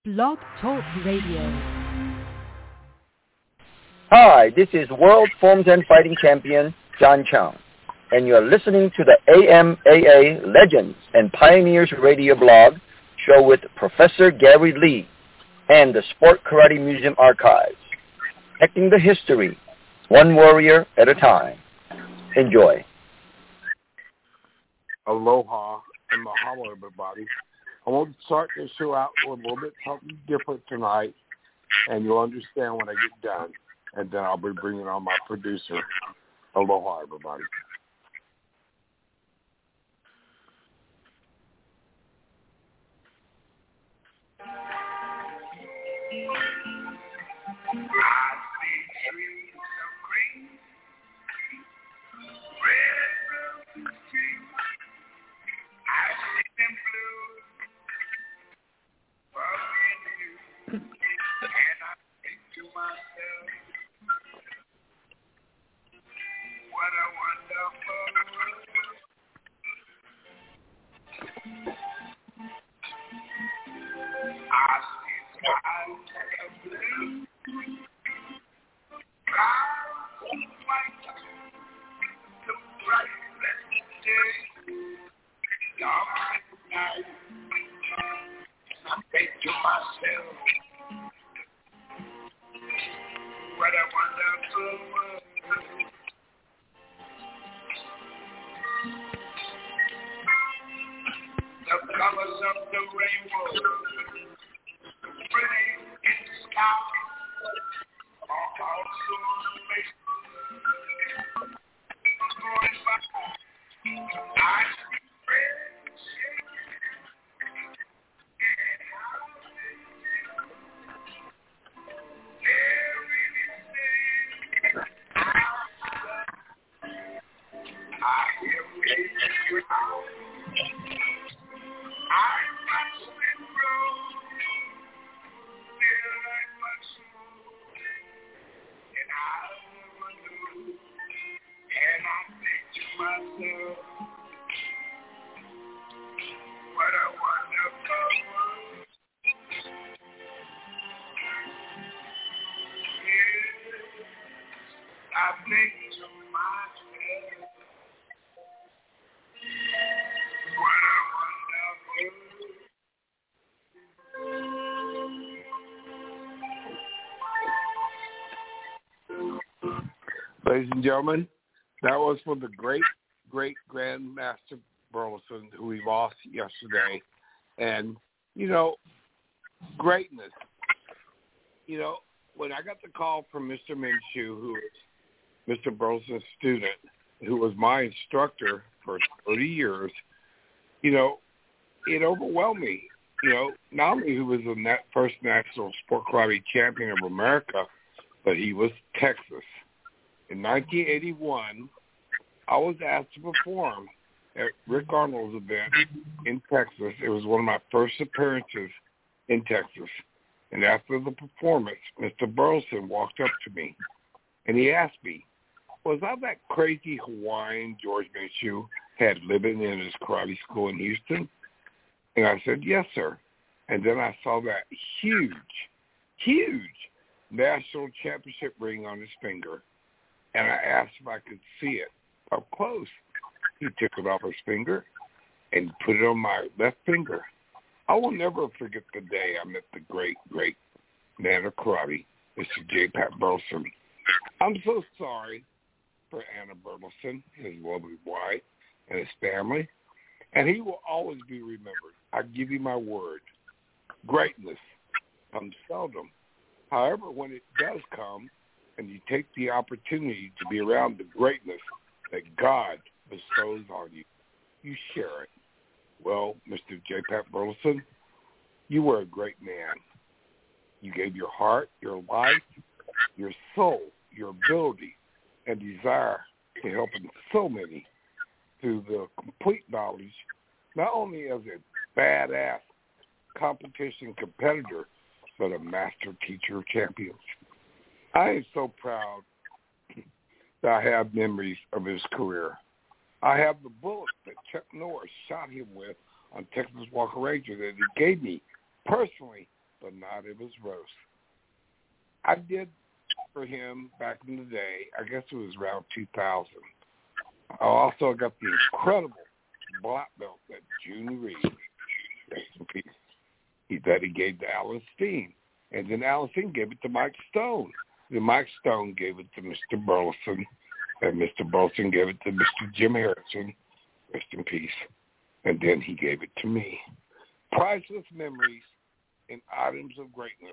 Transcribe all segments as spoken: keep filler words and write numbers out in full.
Blog Talk Radio. Hi, this is World Forms and Fighting Champion John Chung, and you're listening to the A M A A Legends and Pioneers Radio blog show with Professor Gary Lee and the Sport Karate Museum Archives, protecting the history, one warrior at a time. Enjoy. Aloha and mahalo, everybody. I want to start this show out with a little bit something different tonight, and you'll understand when I get done. And then I'll be bringing on my producer. Aloha, everybody. Ladies and gentlemen, that was for the great, great Grandmaster Burleson, who we lost yesterday. And, you know, greatness. You know, when I got the call from Mister Minshew, who was Mister Burleson's student, who was my instructor for thirty years, you know, it overwhelmed me. You know, not only who was the net first national sport karate champion of America, but he was Texas. In nineteen eighty-one, I was asked to perform at Rick Arnold's event in Texas. It was one of my first appearances in Texas. And after the performance, Mister Burleson walked up to me, and he asked me, was I that crazy Hawaiian George Minshew had living in his karate school in Houston? And I said, yes, sir. And then I saw that huge, huge national championship ring on his finger. And I asked if I could see it up close. He took it off his finger and put it on my left finger. I will never forget the day I met the great, great man of karate, Mister J. Pat Burleson. I'm so sorry for Anna Burleson, his lovely wife, and his family, and he will always be remembered. I give you my word. Greatness comes seldom. However, when it does come, and you take the opportunity to be around the greatness that God bestows on you, you share it. Well, Mister J. Pat Burleson, you were a great man. You gave your heart, your life, your soul, your ability, and desire to help so many through the complete knowledge, not only as a badass competition competitor, but a master teacher of champions. I am so proud that I have memories of his career. I have the bullet that Chuck Norris shot him with on Texas Walker Ranger that he gave me personally but not of his roast. I did for him back in the day, I guess it was around two thousand. I also got the incredible black belt that June Reed, rest in peace, he, that he gave to Alan Steen. And then Alan Steen gave it to Mike Stone. Then Mike Stone gave it to Mister Burleson, and Mister Burleson gave it to Mister Jim Harrison, rest in peace. And then he gave it to me. Priceless memories and items of greatness.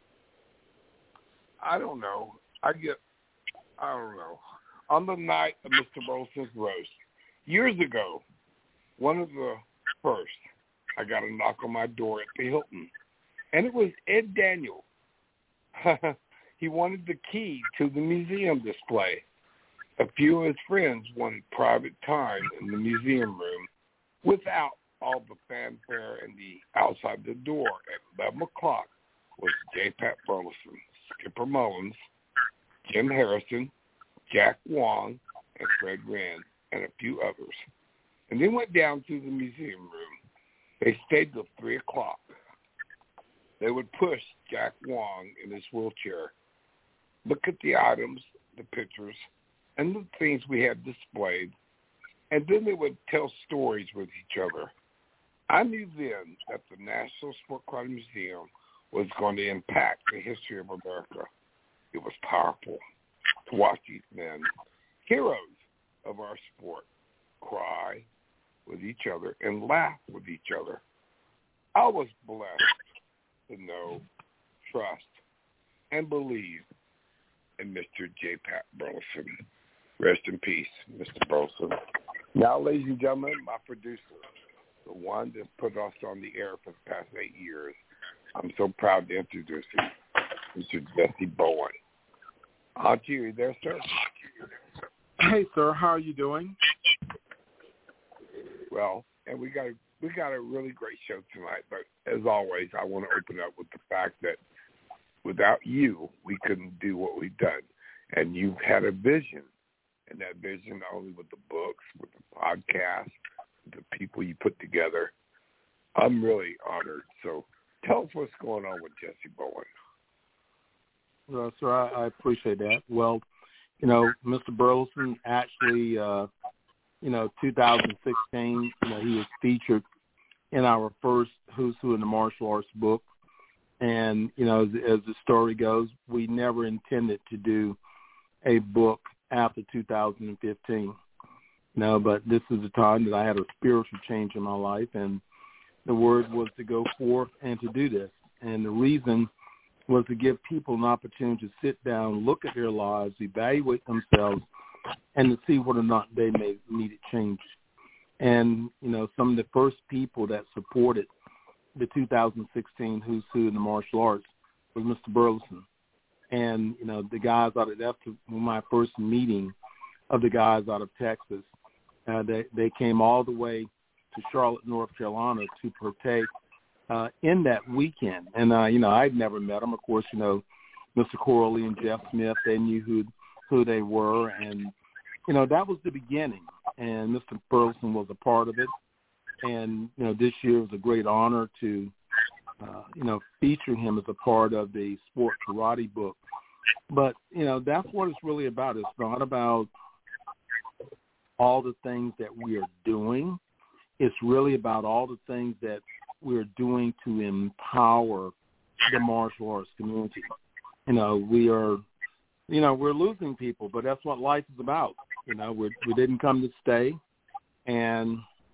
I don't know. I get, I don't know. On the night of Mister Burleson's roast, years ago, one of the first, I got a knock on my door at the Hilton. And it was Ed Daniel. He wanted the key to the museum display. A few of his friends wanted private time in the museum room without all the fanfare and the outside the door. At eleven o'clock was J. Pat Burleson, Skipper Mullins, Jim Harrison, Jack Wong, and Fred Rand, and a few others. And then went down to the museum room. They stayed till three o'clock. They would push Jack Wong in his wheelchair, look at the items, the pictures, and the things we had displayed, and then they would tell stories with each other. I knew then that the National Sport Karate Museum was going to impact the history of America. It was powerful to watch these men, heroes of our sport, cry with each other and laugh with each other. I was blessed to know, trust, and believe in Mister J. Pat Burleson. Rest in peace, Mister Burleson. Now, ladies and gentlemen, my producer, the one that put us on the air for the past eight years, I'm so proud to introduce him, Mister Jesse Bowen. Auntie, are you there, sir? Hey, sir, how are you doing? Well, and we got a, we got a really great show tonight, but as always, I want to open up with the fact that without you, we couldn't do what we've done. And you've had a vision, and that vision not only with the books, with the podcast, with the people you put together. I'm really honored. So tell us what's going on with Jesse Bowen. Well, sir, I, I appreciate that. Well, you know, Mister Burleson actually, uh, you know, two thousand sixteen, you know, he was featured in our first Who's Who in the Martial Arts book. And, you know, as, as the story goes, we never intended to do a book after two thousand fifteen. No, but this is the time that I had a spiritual change in my life, and the word was to go forth and to do this. And the reason was to give people an opportunity to sit down, look at their lives, evaluate themselves, and to see whether or not they may need a change. And, you know, some of the first people that supported the two thousand sixteen Who's Who in the Martial Arts was Mister Burleson. And, you know, the guys out of, that's my first meeting of the guys out of Texas. Uh, they, they came all the way to Charlotte, North Carolina to partake uh, in that weekend. And, uh, you know, I'd never met them. Of course, you know, Mister Corley and Jeff Smith, they knew who who they were. And, you know, that was the beginning. And Mister Burleson was a part of it. And, you know, this year was a great honor to, uh, you know, feature him as a part of the Sport Karate book. But, you know, that's what it's really about. It's not about all the things that we are doing. It's really about all the things that we're doing to empower the martial arts community. You know, we are, you know, we're losing people, but that's what life is about. You know, we we didn't come to stay. And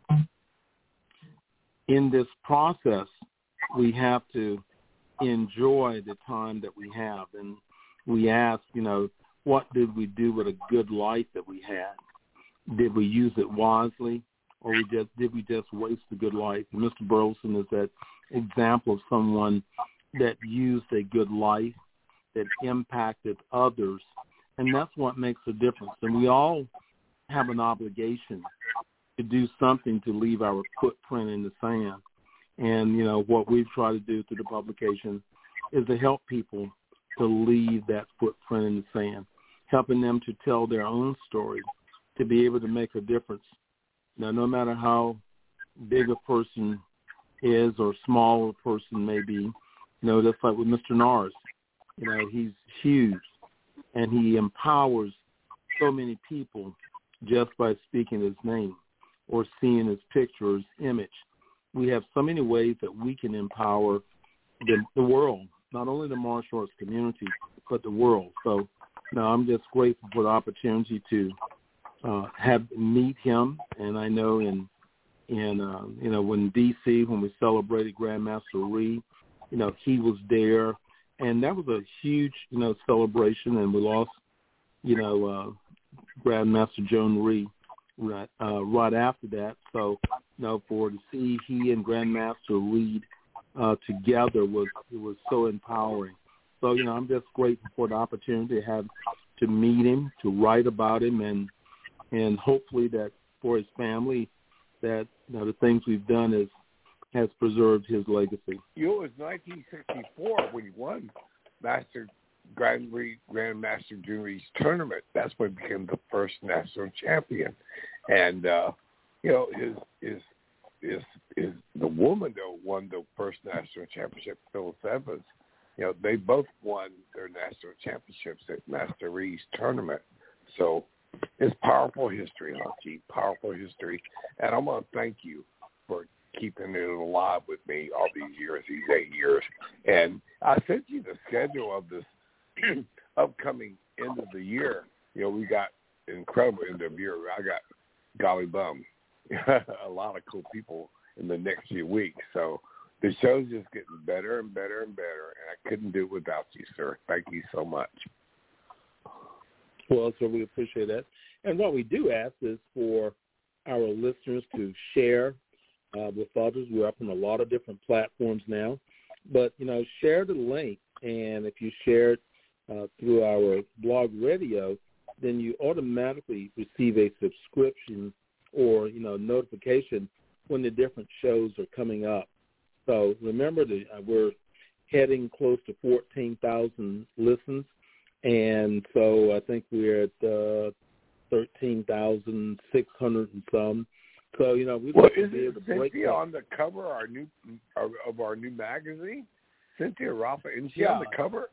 in this process, we have to enjoy the time that we have. And we ask, you know, what did we do with a good life that we had? Did we use it wisely, or we just did we just waste a good life? And Mister Burleson is that example of someone that used a good life, that impacted others, and that's what makes a difference. And we all have an obligation to do something to leave our footprint in the sand. And, you know, what we've tried to do through the publication is to help people to leave that footprint in the sand, helping them to tell their own story, to be able to make a difference. Now, no matter how big a person is or small a person may be, You know, just like with Mister Norris, you know, he's huge, and he empowers so many people just by speaking his name or seeing his picture or his image. We have so many ways that we can empower the, the world, not only the martial arts community, but the world. So, you know, I'm just grateful for the opportunity to uh, have meet him. And I know in, in uh, you know, when D C, when we celebrated Grandmaster Rhee, you know, he was there. And that was a huge, you know, celebration. And we lost, you know, uh, Grandmaster Joan Rhee right, uh, right after that. So, you know, for to see he and Grandmaster Reed uh, together was it was so empowering. So, you know, I'm just grateful for the opportunity to have to meet him, to write about him, and and hopefully that for his family, that you know the things we've done is has preserved his legacy. You know, it was nineteen sixty-four when he won Master Grand Prix Grandmaster Junior's tournament. That's when he became the first national champion. And uh, you know, his his his his the woman though won the first national championship, Phyllis Evans. You know, they both won their national championships at Master Rhee's tournament. So it's powerful history, Hunky, powerful history. And I want to thank you for keeping it alive with me all these years, these eight years. And I sent you the schedule of this upcoming end of the year. You know, we got incredible end of year. I got golly bum, a lot of cool people in the next few weeks. So the show's just getting better and better and better, and I couldn't do it without you, sir. Thank you so much. Well, so we appreciate that. And what we do ask is for our listeners to share uh, with others. We're up on a lot of different platforms now. But, you know, share the link. And if you share it uh, through our blog radio, then you automatically receive a subscription or, you know, notification when the different shows are coming up. So remember, that uh, we're heading close to fourteen thousand listens, and so I think we're at uh, thirteen thousand six hundred and some. So, you know, we'd well, like to be able to break Cynthia that. on the cover our new, of our new magazine? Cynthia Rafa, isn't she yeah. on the cover?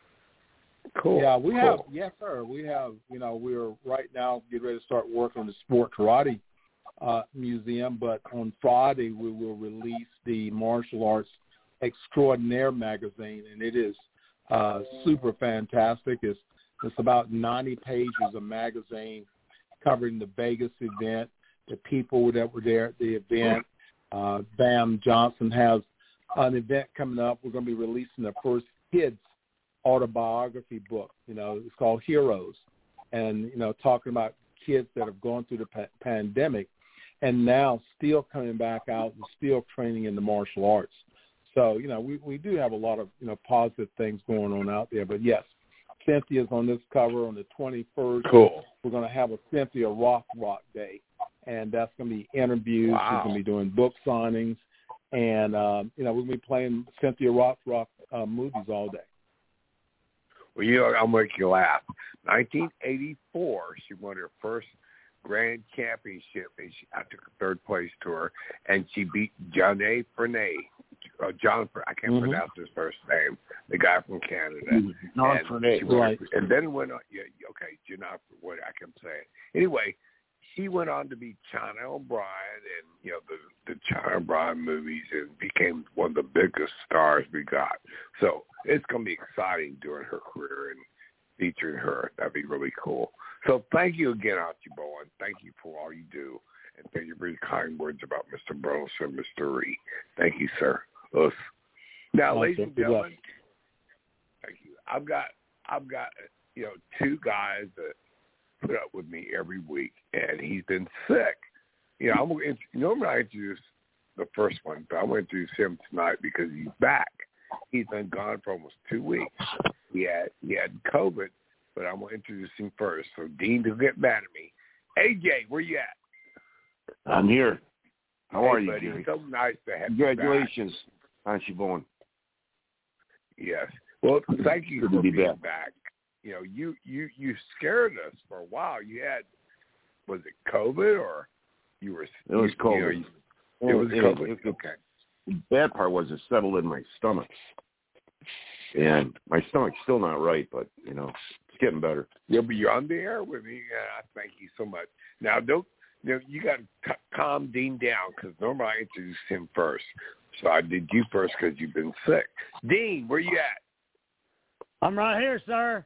Cool. Yeah, we cool. have, yes, sir. We have, you know, we're right now getting ready to start working on the Sport Karate uh, Museum, but on Friday we will release the Martial Arts Extraordinaire magazine, and it is uh, super fantastic. It's, it's about ninety pages of magazine covering the Vegas event, the people that were there at the event. Uh, Bam Johnson has an event coming up. We're going to be releasing the first kids autobiography book. You know, it's called Heroes, and you know, talking about kids that have gone through the pa- pandemic and now still coming back out and still training in the martial arts. So, you know, we, we do have a lot of, you know, positive things going on out there. But yes, Cynthia's on this cover on the twenty-first. Cool. We're going to have a Cynthia Rock Rock Day, and that's going to be interviews. Wow. We're going to be doing book signings, and um, you know, we're going to be playing Cynthia Rock Rock uh, movies all day. Well, you know, I'll make you laugh. nineteen eighty-four, she won her first grand championship, and she, I took a third place to her, and she beat Johnny Frenay. Uh, John, I can't mm-hmm. pronounce his first name, the guy from Canada. John Frenay. Right. And then went on, yeah, okay, John, what I can say. Anyway, she went on to be China O'Brien and, you know, the, the China O'Brien movies, and became one of the biggest stars we got. So it's going to be exciting during her career and featuring her. That'd be really cool. So thank you again, Archie Bowen. Thank you for all you do. And thank you for your kind words about Mister Burleson and Mister Rhee. Thank you, sir. Us. Now, awesome. ladies and gentlemen, thank you. I've got, I've got, you know, two guys that put up with me every week, and he's been sick. You know, I'm going to, normally I introduce the first one, but I'm going to introduce him tonight because he's back. He's been gone for almost two weeks. He had, he had COVID, but I'm going to introduce him first. So, Dean, don't get mad at me. A J, where you at? I'm here. How hey, are you, buddy, Jerry? It's so nice to have Congratulations, you Bowen. Yes. Well, thank you Good for to be being back. back. You know, you, you, you scared us for a while. You had, was it COVID or you were? It was you, COVID. You know, it was it, COVID. It, it, okay. The bad part was it settled in my stomach. and my stomach's still not right, but, you know, it's getting better. Yeah, but you're on the air with me. Yeah, thank you so much. Now, don't you know, you got to c- calm Dean down, because normally I introduce him first. So I did you first because you've been sick. Dean, where you at? I'm right here, sir.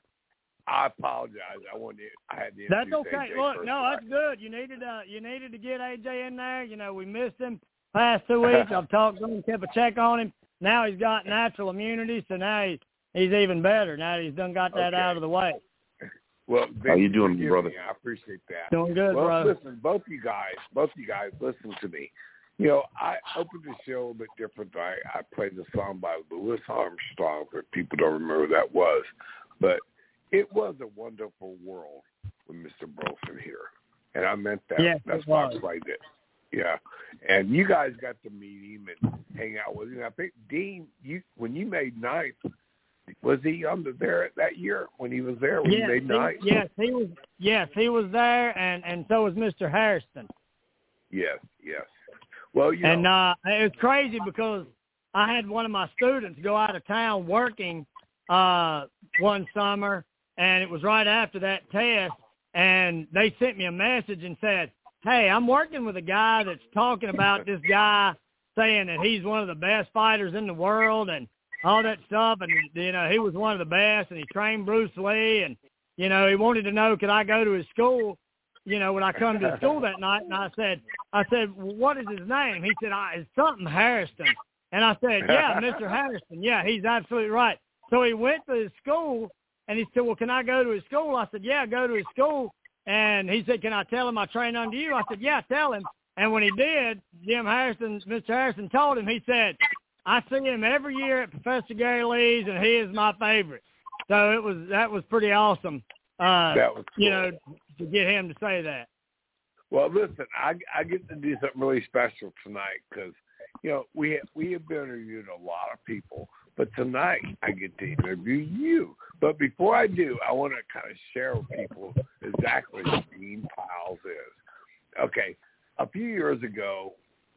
I apologize. I wanted. I had to. That's okay. A J Look, first, no, right? that's good. You needed uh, you needed to get A J in there. You know, we missed him past two weeks. I've talked to him, kept a check on him. Now he's got natural immunity, so now he's he's even better. Now that he's done got that Okay. out of the way. Well, how you doing, forgive brother? me. I appreciate that. Doing good, well, bro. listen, both you guys, both you guys, listen to me. You know, I opened the show a bit different. I, I played the song by Louis Armstrong, but people don't remember who that was. But it was a wonderful world with Mister Burleson here. And I meant that. Yes, That's it why was. I played it. Yeah. And you guys got to meet him and hang out with him. I think, Dean, you when you made ninth, was he under there that year when he was there when yes, you made he, ninth? yes, he was. Yes, he was there, and, and so was Mister Harrison. Yes, yes. Well, you and know. uh, it was crazy because I had one of my students go out of town working uh, one summer, and it was right after that test, and they sent me a message and said, hey, I'm working with a guy that's talking about this guy saying that he's one of the best fighters in the world and all that stuff, and, you know, he was one of the best, and he trained Bruce Lee, and, you know, he wanted to know, could I go to his school, you know, when I come to school that night, and I said, I said, well, what is his name? He said, I, it's something Harrison. And I said, yeah, Mister Harrison. Yeah, he's absolutely right. So he went to his school, and he said, well, can I go to his school? I said, yeah, go to his school. And he said, can I tell him I train under you? I said, yeah, tell him. And when he did, Jim Harrison, Mister Harrison told him, he said, I see him every year at Professor Gary Lee's, and he is my favorite. So it was that was pretty awesome, uh, that was cool. you know, to get him to say that. Well, listen, I, I get to do something really special tonight because, you know, we have, we have been interviewing a lot of people, but tonight I get to interview you. But before I do, I want to kind of share with people exactly what Dean Piles is. Okay, a few years ago,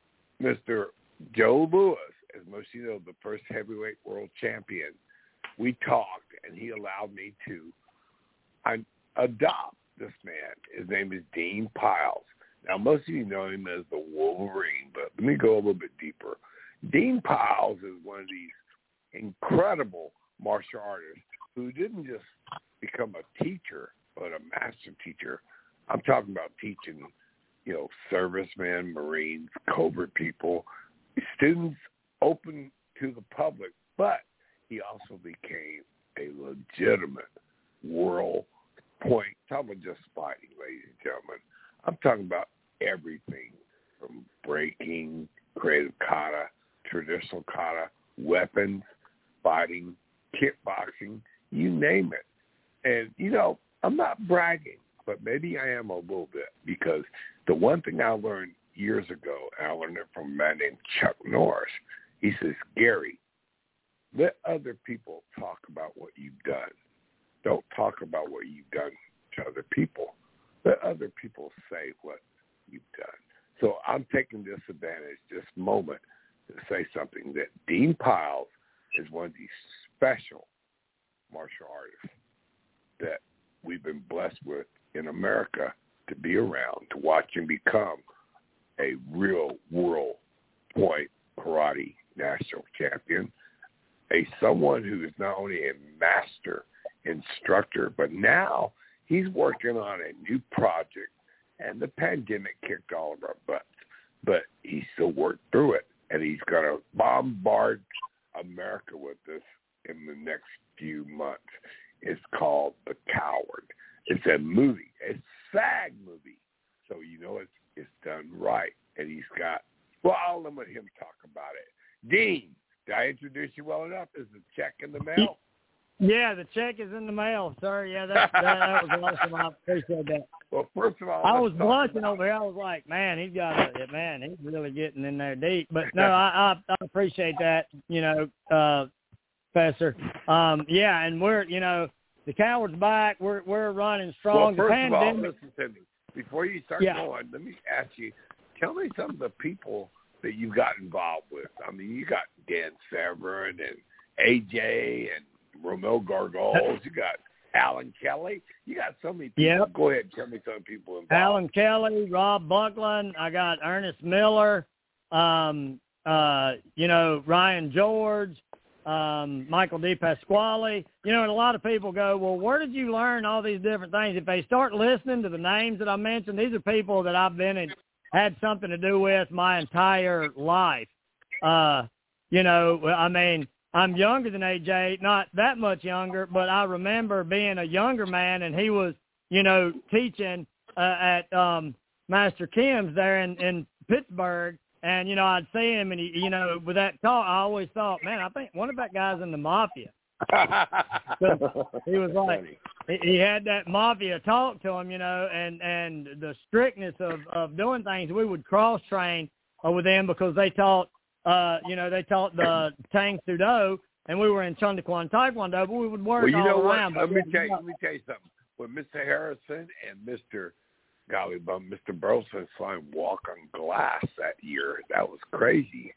Mister Joe Louis, as most of you know, the first heavyweight world champion, we talked, and he allowed me to I, adopt this man. His name is Dean Piles. Now, most of you know him as the Wolverine, but let me go a little bit deeper. Dean Piles is one of these incredible martial artists who didn't just become a teacher, but a master teacher. I'm talking about teaching, you know, servicemen, Marines, Cobra people, students open to the public, but he also became a legitimate world point. I'm talking about just fighting, ladies and gentlemen. I'm talking about everything from breaking, creative kata, traditional kata, weapons, fighting, kickboxing, you name it. And, you know, I'm not bragging, but maybe I am a little bit, because the one thing I learned years ago, and I learned it from a man named Chuck Norris, he says, Gary, let other people talk about what you've done. Don't talk about what you've done to other people. Let other people say what you've done. So I'm taking this advantage, this moment, to say something that Dean Piles is one of these special martial artists that we've been blessed with in America to be around, to watch him become a real world point karate national champion, a someone who is not only a master instructor, but now he's working on a new project, and the pandemic kicked all of our butts, but he still worked through it, and he's going to bombard America with this in the next few months. It's called The Coward. It's a movie, a SAG movie, so you know it's it's done right, and he's got, well, I'll let him talk about it. Dean, did I introduce you well enough? Is the check in the mail? Yeah, the check is in the mail, sir. Yeah, that that, that was awesome. I appreciate that. Well, first of all, I was blushing over here. I was like, man, he's got a, man, he's really getting in there deep. But no, I, I, I appreciate that, you know, uh, Professor. Um, yeah, and we're, you know, the Coward's back. We're we're running strong. Well, first the pandemic, of all, listen to me. Before you start yeah. going, let me ask you, tell me some of the people that you got involved with. I mean, you got Dan Severn and A J and Romel Gargoles. You got Alan Kelly. You got so many people. Yep. Go ahead, tell me some people involved. Alan Kelly, Rob Buckland. I got Ernest Miller. Um, uh, you know, Ryan George. Um, Michael D. Pasquale. You know, and a lot of people go, well, where did you learn all these different things? If they start listening to the names that I mentioned, these are people that I've been in, had something to do with my entire life. Uh, you know, I mean, I'm younger than A J, not that much younger, but I remember being a younger man, and he was, you know, teaching uh, at um, Master Kim's there in, in Pittsburgh. And, you know, I'd see him, and, he, you know, with that talk, I always thought, man, I think one of that guy's in the mafia. He was like, he, he had that mafia talk to him, you know, and, and the strictness of, of doing things. We would cross-train uh, with them because they taught, uh, you know, they taught the Tang Soo Do, and we were in Chun Kwan Taekwondo, but we would work well, you all know around. What? Let me tell you, let me tell you something. When Mister Harrison and Mister Golly bum, Mister Burleson saw him walk on glass that year. That was crazy.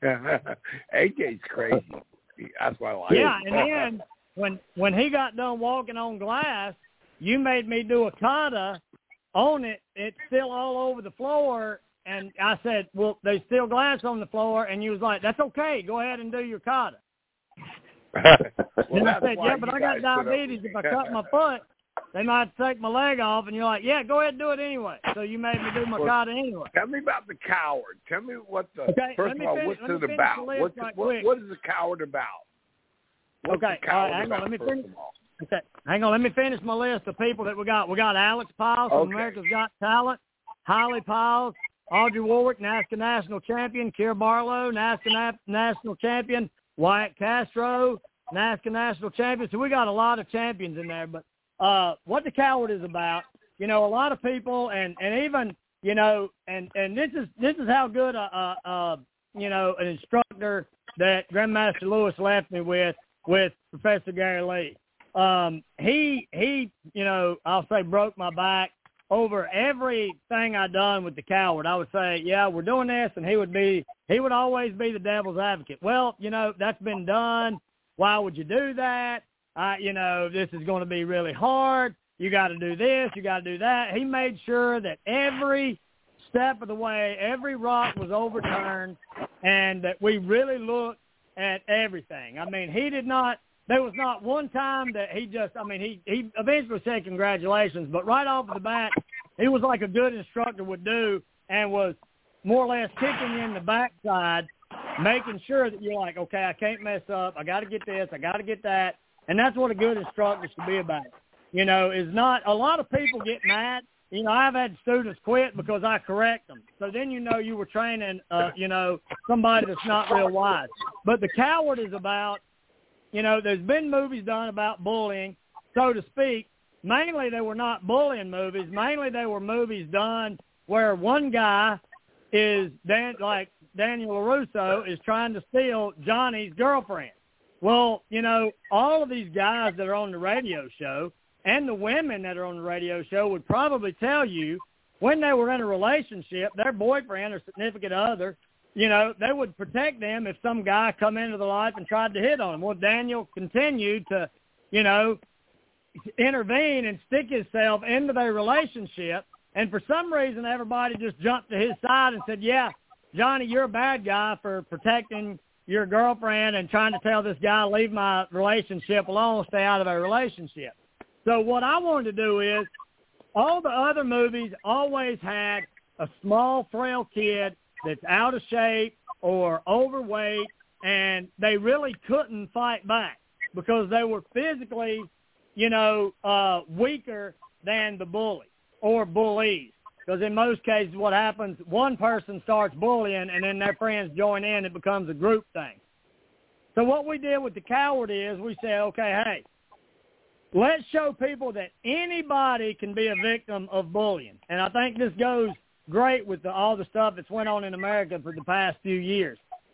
A J's crazy. That's why I like yeah, him. and then when when he got done walking on glass, you made me do a kata on it. It's still all over the floor, and I said, well, there's still glass on the floor, and you was like, that's okay. Go ahead and do your kata. well, and I said, yeah, but I got guys put up diabetes. If I cut my foot, they might take my leg off, and you're like, yeah, go ahead and do it anyway. So you made me do my well, kata anyway. Tell me about the coward. Tell me what the, okay, first of all, finish, what's it about? What's right what, what is the coward about? What's okay, the coward uh, hang about, on, let me first finish. of all? Okay, hang on, let me finish my list of people that we got. We got Alex Piles from Okay. America's Got Talent, Holly Piles, Audrey Warwick, NASCAR National Champion, Kier Barlow, NASCAR Na- National Champion, Wyatt Castro, NASCAR National Champion. So we got a lot of champions in there, but Uh, what the coward is about, you know, a lot of people, and, and even, you know, and, and this is this is how good a, a, a you know, an instructor that Grandmaster Lewis left me with, with Professor Gary Lee. Um, he, he, you know, I'll say broke my back over everything I done with the coward. I would say, yeah, we're doing this, and he would be, he would always be the devil's advocate. Well, you know, that's been done. Why would you do that? Uh, you know, this is going to be really hard. You got to do this. You got to do that. He made sure that every step of the way, every rock was overturned, and that we really looked at everything. I mean, he did not, there was not one time that he just, I mean, he, he eventually said congratulations, but right off the bat, he was like a good instructor would do, and was more or less kicking you in the backside, making sure that you're like, okay, I can't mess up. I got to get this. I got to get that. And that's what a good instructor should be about. You know, is not, a lot of people get mad. You know, I've had students quit because I correct them. So then you know you were training, uh, you know, somebody that's not real wise. But the coward is about, you know, there's been movies done about bullying, so to speak. Mainly they were not bullying movies. Mainly they were movies done where one guy is, Dan, like Daniel LaRusso, is trying to steal Johnny's girlfriend. Well, you know, all of these guys that are on the radio show and the women that are on the radio show would probably tell you when they were in a relationship, their boyfriend or significant other, you know, they would protect them if some guy come into their life and tried to hit on them. Well, Daniel continued to, you know, intervene and stick himself into their relationship. And for some reason, everybody just jumped to his side and said, yeah, Johnny, you're a bad guy for protecting your girlfriend and trying to tell this guy, leave my relationship alone, stay out of our relationship. So what I wanted to do is, all the other movies always had a small, frail kid that's out of shape or overweight, and they really couldn't fight back because they were physically, you know, uh, weaker than the bully or bullies. Because in most cases what happens, one person starts bullying and then their friends join in. It becomes a group thing. So what we did with the coward is we said, okay, hey, let's show people that anybody can be a victim of bullying. And I think this goes great with the, all the stuff that's went on in America for the past few years.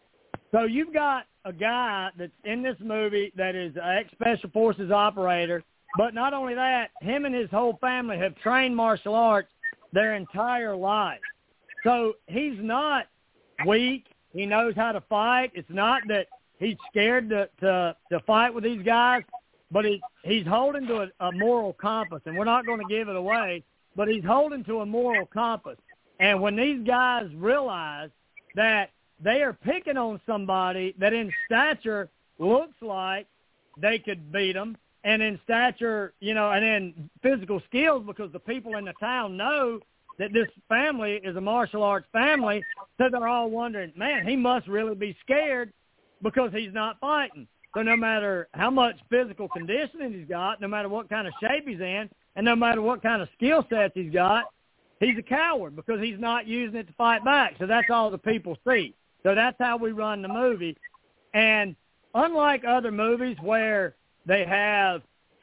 So you've got a guy that's in this movie that is an ex-Special Forces operator. But not only that, him and his whole family have trained martial arts their entire life. So he's not weak. He knows how to fight. It's not that he's scared to, to, to fight with these guys. but he, he's holding to a, a moral compass, and we're not going to give it away, but he's holding to a moral compass. And when these guys realize that they are picking on somebody that in stature looks like they could beat them, and in stature, you know, and in physical skills, because the people in the town know that this family is a martial arts family, so they're all wondering, man, he must really be scared because he's not fighting. So no matter how much physical conditioning he's got, no matter what kind of shape he's in, and no matter what kind of skill sets he's got, he's a coward because he's not using it to fight back. So that's all the people see. So that's how we run the movie. And unlike other movies where they have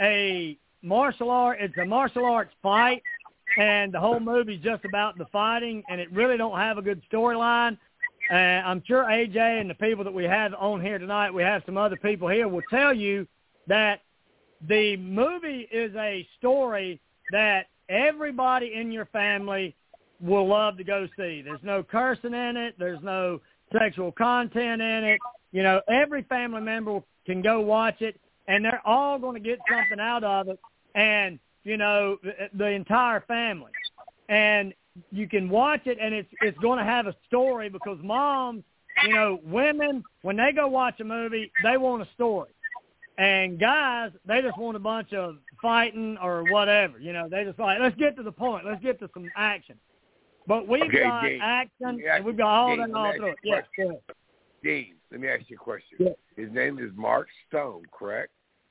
a martial art, it's a martial arts fight, and the whole movie's just about the fighting, and it really don't have a good storyline. Uh, I'm sure A J and the people that we have on here tonight, we have some other people here, will tell you that the movie is a story that everybody in your family will love to go see. There's no cursing in it. There's no sexual content in it. You know, every family member can go watch it, and they're all going to get something out of it. And you know, the, the entire family. And you can watch it, and it's it's going to have a story because moms, you know, women, when they go watch a movie, they want a story. And guys, they just want a bunch of fighting or whatever. You know, they just like, let's get to the point. Let's get to some action. But we've okay, got Dean, action, and we've got all Dean, that all through it. Yes, go ahead. Dean, let me ask you a question. Yeah. His name is Mark Stone, correct?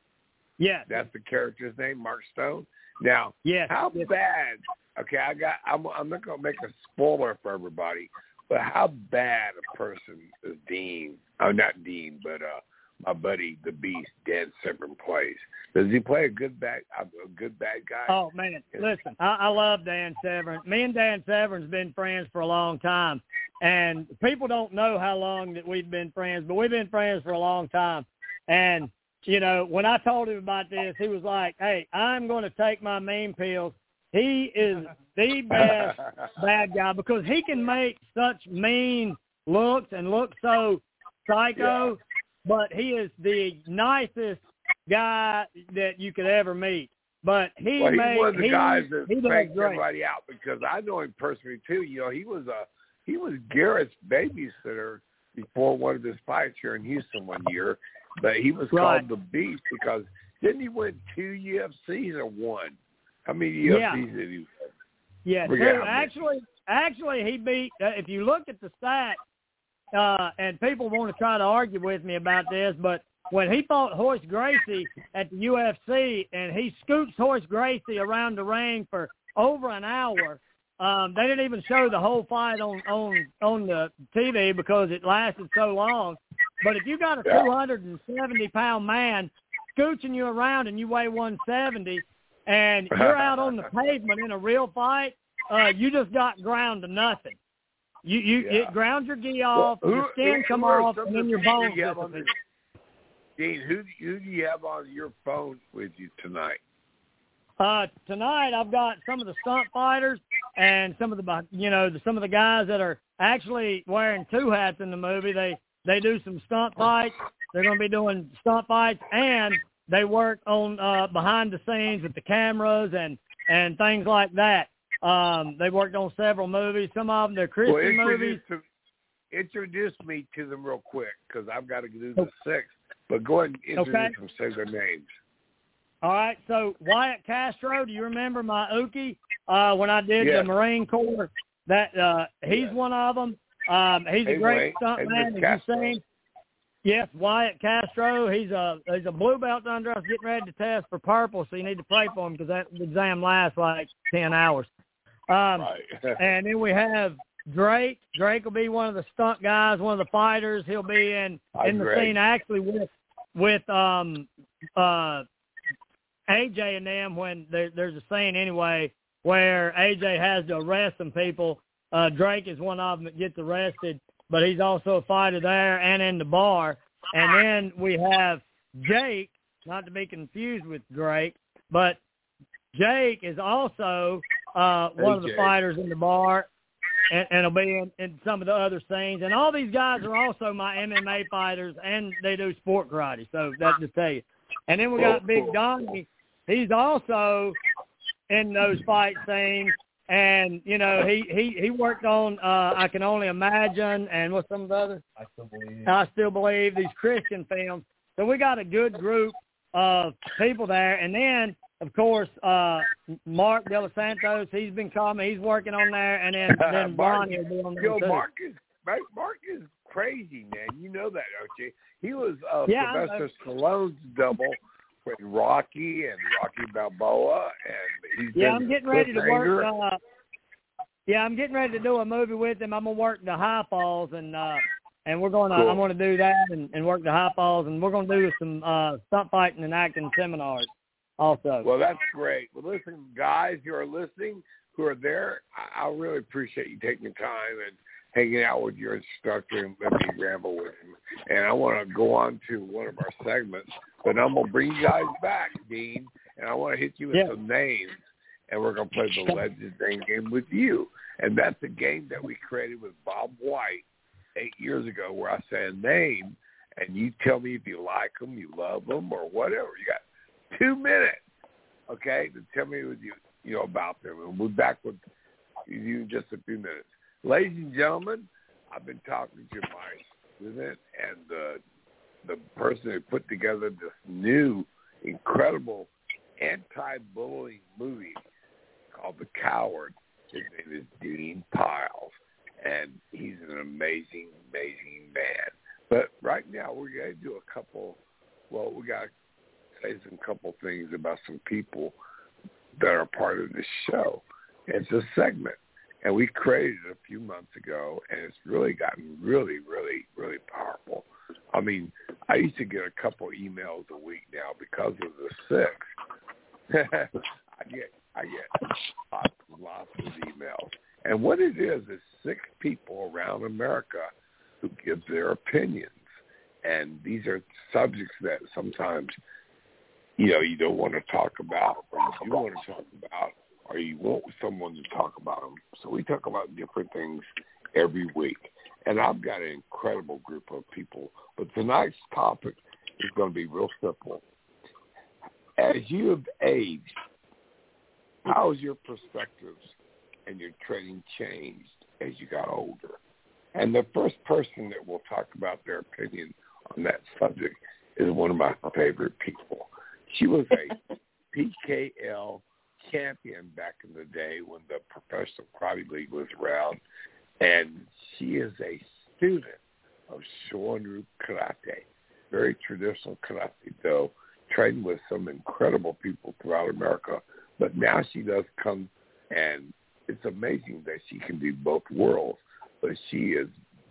Yeah. That's the character's name, Mark Stone? Now, yes, how yes. bad, okay, I got, I'm, I'm not going to make a spoiler for everybody, but how bad a person is Dean, oh, not Dean, but uh, my buddy, the Beast, Dan Severn plays? Does he play a good bad, a good bad guy? Oh, man, listen, I, I love Dan Severn. Me and Dan Severn's been friends for a long time, and people don't know how long that we've been friends, but we've been friends for a long time. And you know, when I told him about this, he was like, hey, I'm going to take my mean pills. He is the best bad guy because he can make such mean looks and look so psycho, yeah. But he is the nicest guy that you could ever meet. But he well, he's made, one of the he, guys that faked great. everybody out because I know him personally, too. You know, he was a he was Garrett's babysitter before one of his fights here in Houston one year. But he was right. called the Beast because didn't he win two U F Cs or one? How many U F Cs yeah. did he win? Yeah, two. Actually, actually, he beat. Uh, if you look at the stats, uh, and people want to try to argue with me about this, but when he fought Horace Gracie at the U F C, and he scoots Horace Gracie around the ring for over an hour. Um, they didn't even show the whole fight on, on on the T V because it lasted so long. But if you got a two hundred seventy pound man scooching you around and you weigh one seventy and you're out on the pavement in a real fight, uh, you just got ground to nothing. You you yeah. it ground your gi off, well, who, your skin who, come who off, and then your bones disappear. Dean, who, who do you have on your phone with you tonight? Uh, tonight I've got some of the stunt fighters and some of the you know the, some of the guys that are actually wearing two hats in the movie. They They do some stunt fights. They're going to be doing stunt fights, and they work on uh, behind the scenes with the cameras and, and things like that. Um, they worked on several movies. Some of them, they're Christian well, movies. To, introduce me to them real quick because I've got to do the six. But go ahead and introduce okay. them, say their names. All right, so Wyatt Castro, do you remember my Uki uh, when I did yes. the Marine Corps? That uh, he's yes. one of them. Um, he's hey, a great Wayne, stunt man, as you've seen. Yes, Wyatt Castro. He's a he's a blue belt under us, getting ready to test for purple. So you need to pray for him because that exam lasts like ten hours. Um, right. and then we have Drake. Drake will be one of the stunt guys, one of the fighters. He'll be in Hi, in the Greg. scene actually with with um uh A J and them when there, there's a scene anyway where A J has to arrest some people. Uh, Drake is one of them that gets arrested, but he's also a fighter there and in the bar. And then we have Jake, not to be confused with Drake, but Jake is also uh, one of the fighters in the bar, and, and will be in, in some of the other scenes. And all these guys are also my M M A fighters, and they do sport karate. So that's just tell you. And then we got Big Donnie. He's also in those fight scenes. And, you know, he, he, he worked on uh, I Can Only Imagine and what's some of the others? I Still Believe. I Still Believe, these Christian films. So we got a good group of people there. And then, of course, uh, Mark De Los Santos, he's been coming. He's working on there. And then, then Bonnie will be on there, Yo, too. Mark is, Mark is crazy, man. You know that, don't you? He was uh, yeah, Sylvester Stallone's double with Rocky and Rocky Balboa, and he's yeah, been I'm getting ready to work. Anger. Uh, yeah, I'm getting ready to do a movie with him. I'm gonna work the High Falls, and uh, and we're gonna Cool. I'm gonna do that and, and work the High Falls, and we're gonna do some uh, stunt fighting and acting seminars also. Well, that's great. Well, listen, guys, who are listening, who are there, I, I really appreciate you taking the time and hanging out with your instructor and let me ramble with him. And I want to go on to one of our segments, but I'm going to bring you guys back, Dean, and I want to hit you with yeah. some names, and we're going to play the Legends Name Game with you. And that's a game that we created with Bob White eight years ago where I say a name, and you tell me if you like them, you love them, or whatever. You got two minutes, okay, to tell me what you, you know about them. And we'll be back with you in just a few minutes. Ladies and gentlemen, I've been talking to my student and the the person who put together this new, incredible anti-bullying movie called The Coward. His name is Dean Pyles, and he's an amazing, amazing man. But right now, we're going to do a couple, well, we got to say some couple things about some people that are part of this show. It's a segment. And we created it a few months ago, and it's really gotten really, really, really powerful. I mean, I used to get a couple emails a week now because of the six. I get, I get lots and lots of emails. And what it is is six people around America who give their opinions. And these are subjects that sometimes, you know, you don't want to talk about, or you do want to talk about, or you want someone to talk about them. So we talk about different things every week. And I've got an incredible group of people. But tonight's topic is going to be real simple. As you have aged, how has your perspectives and your training changed as you got older? And the first person that will talk about their opinion on that subject is one of my favorite people. She was a P K L champion back in the day when the Professional Karate League was around, and she is a student of Shorin Karate, very traditional karate, though, trained with some incredible people throughout America. But now she does come, and it's amazing that she can do both worlds, but she is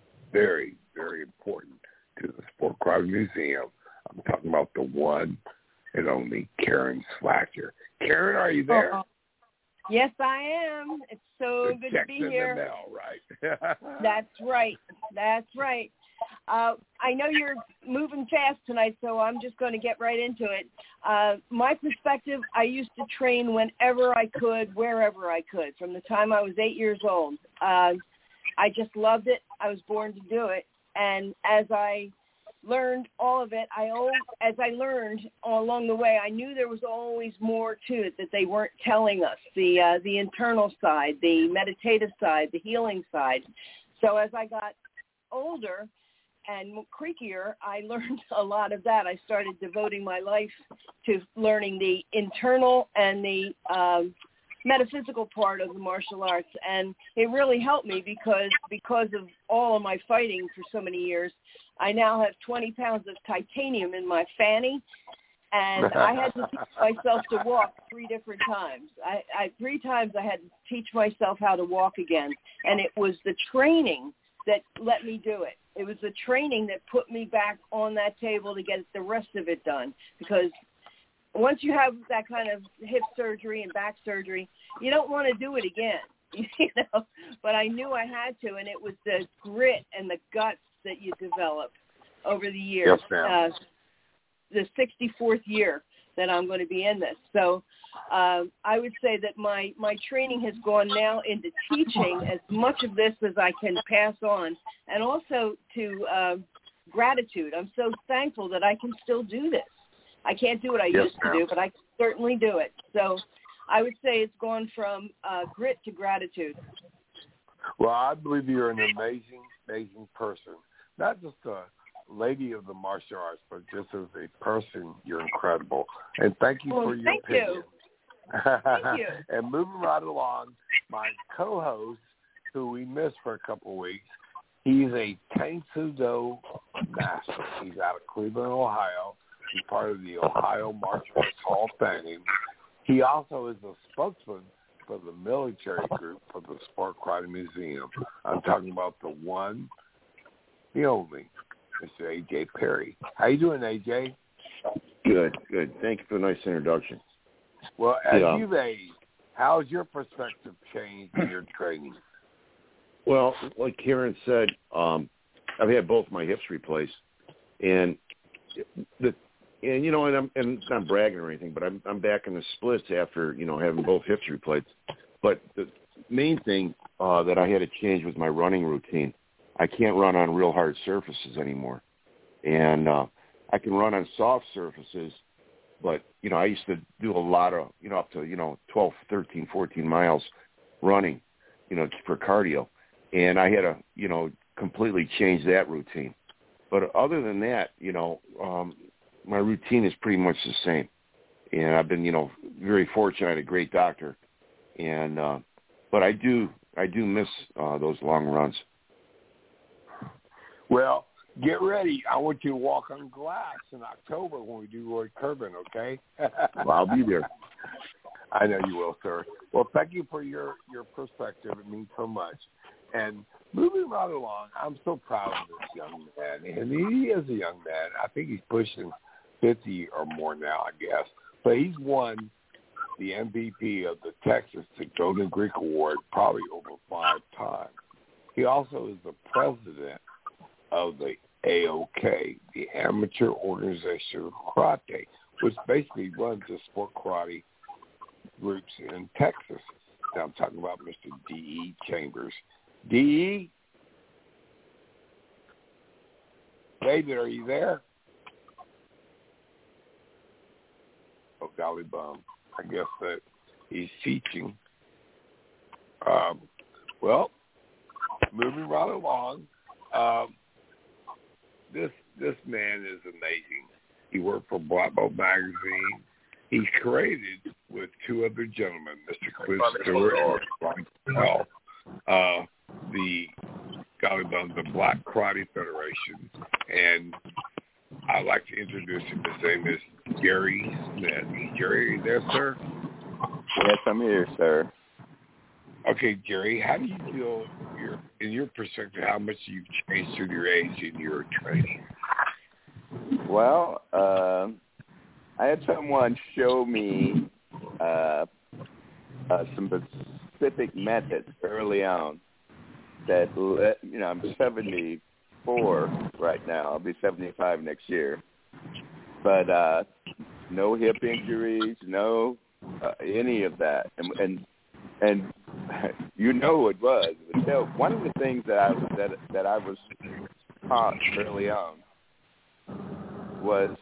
very, very important to the Sport Karate Museum. I'm talking about the one and only Karen Slasher. Karen, are you there? Uh-huh. Yes, I am. It's so the good to be here. In the mail, right? That's right. That's right. Uh, I know you're moving fast tonight, so I'm just going to get right into it. Uh, my perspective, I used to train whenever I could, wherever I could, from the time I was eight years old. Uh, I just loved it. I was born to do it. And as I learned all of it, I as I learned along the way, I knew there was always more to it that they weren't telling us, the uh, the internal side, the meditative side, the healing side. So as I got older and creakier, I learned a lot of that. I started devoting my life to learning the internal and the um, metaphysical part of the martial arts, and it really helped me because because of all of my fighting for so many years, I now have twenty pounds of titanium in my fanny, and I had to teach myself to walk three different times. I, I three times I had to teach myself how to walk again, and it was the training that let me do it. It was the training that put me back on that table to get the rest of it done, because once you have that kind of hip surgery and back surgery, you don't want to do it again, you know. But I knew I had to, and it was the grit and the guts that you develop over the years. Yes, ma'am. Uh, the sixty-fourth year that I'm going to be in this. So uh, I would say that my, my training has gone now into teaching as much of this as I can pass on, and also to uh, gratitude. I'm so thankful that I can still do this. I can't do what I Yes, used ma'am. to do, but I can certainly do it. So I would say it's gone from uh, grit to gratitude. Well, I believe you're an amazing, amazing person. Not just a lady of the martial arts, but just as a person, you're incredible. And thank you Well, for your thank opinion. you. Thank you. And moving right along, my co-host, who we missed for a couple of weeks, he's a Taekwondo master. He's out of Cleveland, Ohio. He's part of the Ohio Martial Arts Hall of Fame. He also is a spokesman for the military group for the Sport Karate Museum. I'm talking about the one, the only, Mister A J Perry. How you doing, A J? Good, good. Thank you for the nice introduction. Well, as Yeah. you've aged, how's your perspective changed in your training? Well, like Karen said, um, I've had both my hips replaced, and the and you know, and I'm and it's not bragging or anything, but I'm I'm back in the splits after you know having both hips replaced. But the main thing uh, that I had to change was my running routine. I can't run on real hard surfaces anymore, and uh, I can run on soft surfaces. But you know, I used to do a lot of you know up to you know twelve, thirteen, fourteen miles running, you know, for cardio. And I had to, you know, completely change that routine. But other than that, you know, um, my routine is pretty much the same. And I've been, you know, very fortunate. I had a great doctor. And uh, but I do, I do miss uh, those long runs. Well, get ready. I want you to walk on glass in October when we do Roy Curban, okay? Well, I'll be there. I know you will, sir. Well, thank you for your, your perspective. It means so much. And moving right along, I'm so proud of this young man. And he is a young man. I think he's pushing fifty or more now, I guess. But he's won the M V P of the Texas the Golden Greek Award probably over five times. He also is the president of the A O K, the Amateur Organization of Karate, which basically runs the sport karate groups in Texas. Now I'm talking about Mister D E Chambers. D E? David, are you there? Oh, golly bum. I guess that he's teaching. Um, well, moving right along, um, this this man is amazing. He worked for Black Belt Magazine. He's created with two other gentlemen, Mister Cliff Stewart and Ron Bell, uh, the golly bum, the Black Karate Federation. And I'd like to introduce him. His name is Jerry Smith. Jerry, are you there, sir? Yes, I'm here, sir. Okay, Jerry, how do you feel, your, in your perspective, how much you've changed through your age and your training? Well, uh, I had someone show me uh, uh, some specific methods early on that, let, you know, I'm seventy-four right now. I'll be seventy-five next year. But uh, no hip injuries, no uh, any of that. And, and and you know it was. So one of the things that I that that I was taught early on was